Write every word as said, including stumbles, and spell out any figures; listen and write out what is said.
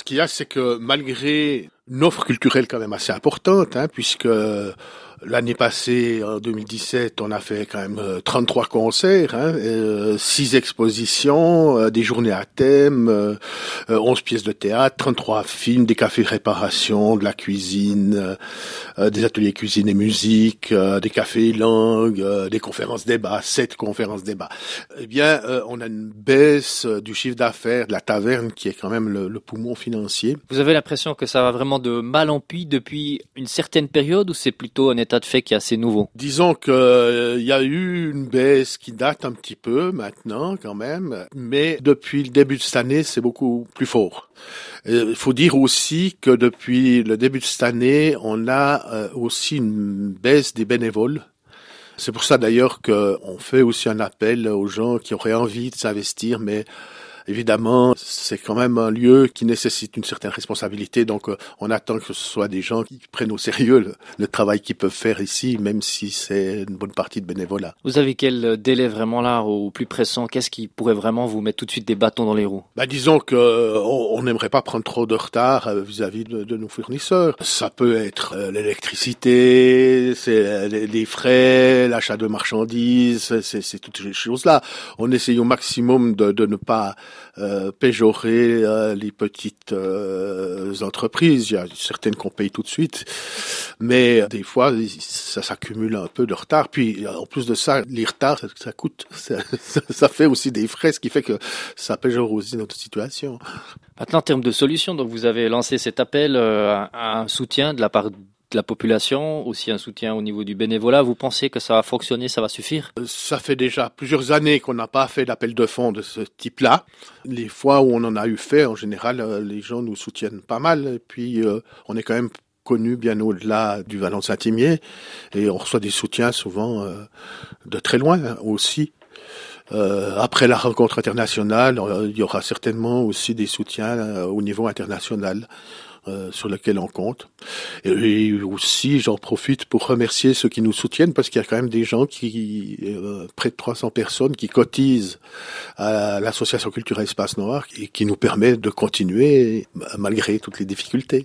qu'il y a, c'est que malgré une offre culturelle quand même assez importante, hein, puisque l'année passée, en deux mille dix-sept, on a fait quand même trente-trois concerts, hein, euh, six expositions, euh, des journées à thème, euh, onze pièces de théâtre, trente-trois films, des cafés réparation, de la cuisine, euh, des ateliers cuisine et musique, euh, des cafés langues, euh, des conférences débats, sept conférences débats. Eh bien, euh, on a une baisse du chiffre d'affaires de la taverne qui est quand même le, le poumon financier. Vous avez l'impression que ça va vraiment de mal en pis depuis une certaine période ou c'est plutôt un état de fait qui est assez nouveau? Disons que euh, y a eu une baisse qui date un petit peu maintenant quand même, mais depuis le début de cette année, c'est beaucoup plus fort. Il faut dire aussi que depuis le début de cette année, on a euh, aussi une baisse des bénévoles. C'est pour ça d'ailleurs qu'on fait aussi un appel aux gens qui auraient envie de s'investir, mais évidemment, c'est quand même un lieu qui nécessite une certaine responsabilité, donc euh, on attend que ce soit des gens qui prennent au sérieux le, le travail qu'ils peuvent faire ici, même si c'est une bonne partie de bénévolat. Vous avez quel délai vraiment là, au plus pressant? Qu'est-ce qui pourrait vraiment vous mettre tout de suite des bâtons dans les roues? Bah, disons que euh, on n'aimerait pas prendre trop de retard euh, vis-à-vis de, de nos fournisseurs. Ça peut être euh, l'électricité, c'est les, les frais, l'achat de marchandises, c'est, c'est toutes ces choses-là. On essaye au maximum de, de ne pas Euh, péjorer euh, les petites euh, entreprises. Il y a certaines qu'on paye tout de suite, mais euh, des fois ça s'accumule un peu de retard. Puis en plus de ça, les retards ça, ça coûte, ça, ça fait aussi des frais, ce qui fait que ça péjore aussi notre situation. Maintenant, en termes de solutions, donc vous avez lancé cet appel euh, à un soutien de la part de la population, aussi un soutien au niveau du bénévolat. Vous pensez que ça va fonctionner, ça va suffire? Ça fait déjà plusieurs années qu'on n'a pas fait d'appel de fonds de ce type-là. Les fois où on en a eu fait, en général, les gens nous soutiennent pas mal. Et puis, euh, on est quand même connu bien au-delà du Vallon de Saint-Imier. Et on reçoit des soutiens souvent euh, de très loin hein, aussi. Euh, après la rencontre internationale, euh, il y aura certainement aussi des soutiens euh, au niveau international. Euh, sur lequel on compte. Et, et aussi, j'en profite pour remercier ceux qui nous soutiennent parce qu'il y a quand même des gens qui, euh, près de trois cents personnes qui cotisent à l'association culturelle Espace Noir et qui nous permet de continuer malgré toutes les difficultés.